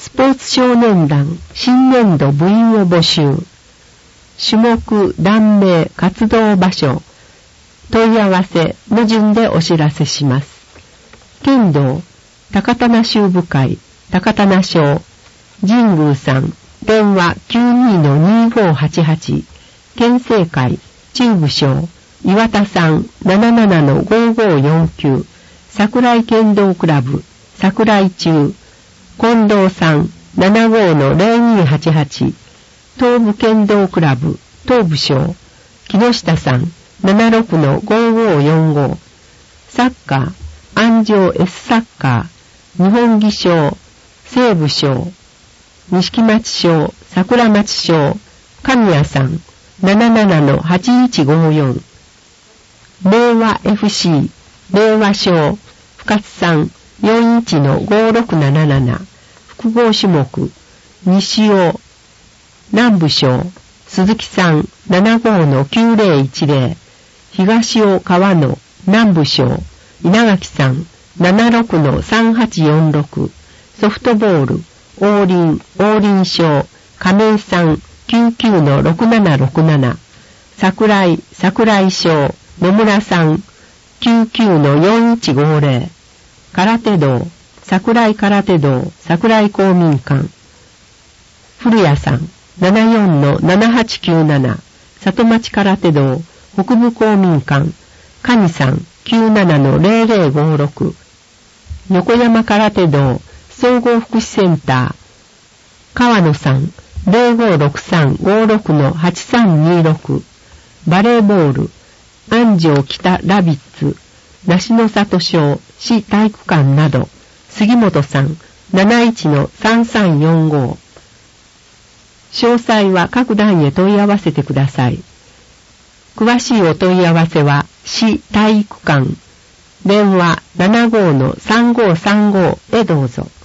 スポーツ少年団新年度部員を募集。種目、団名、活動場所、問い合わせの順でお知らせします。剣道、高棚修部会、高棚省、神宮さん、電話 92-2588、県政会、中部省、岩田さん 77-5549、桜井剣道クラブ、桜井中、近藤さん 75-0288、東部剣道クラブ、東部省、木下さん 76-5545、サッカー、安城 S サッカー、日本技商、西部省、錦町省、桜町省、神谷さん 77-8154、令和 FC、令和省、深津さん 41-5677、複合種目、西尾、南部省、鈴木さん 75-9010、東尾川野、南部省、稲垣さん 76-3846、ソフトボール、王林省、亀井さん 99-6767、桜井省、野村さん 99-4150、空手道、桜井空手道、桜井公民館、古谷さん 74-7897、里町空手道、北部公民館、蟹さん 97-0056、横山空手道、総合福祉センター、川野さん 056356-8326、バレーボール、安城北ラビッツ、梨野里小市体育館など、杉本さん 71-3345。詳細は各団へ問い合わせてください。詳しいお問い合わせは市体育館、電話 75-3535 へどうぞ。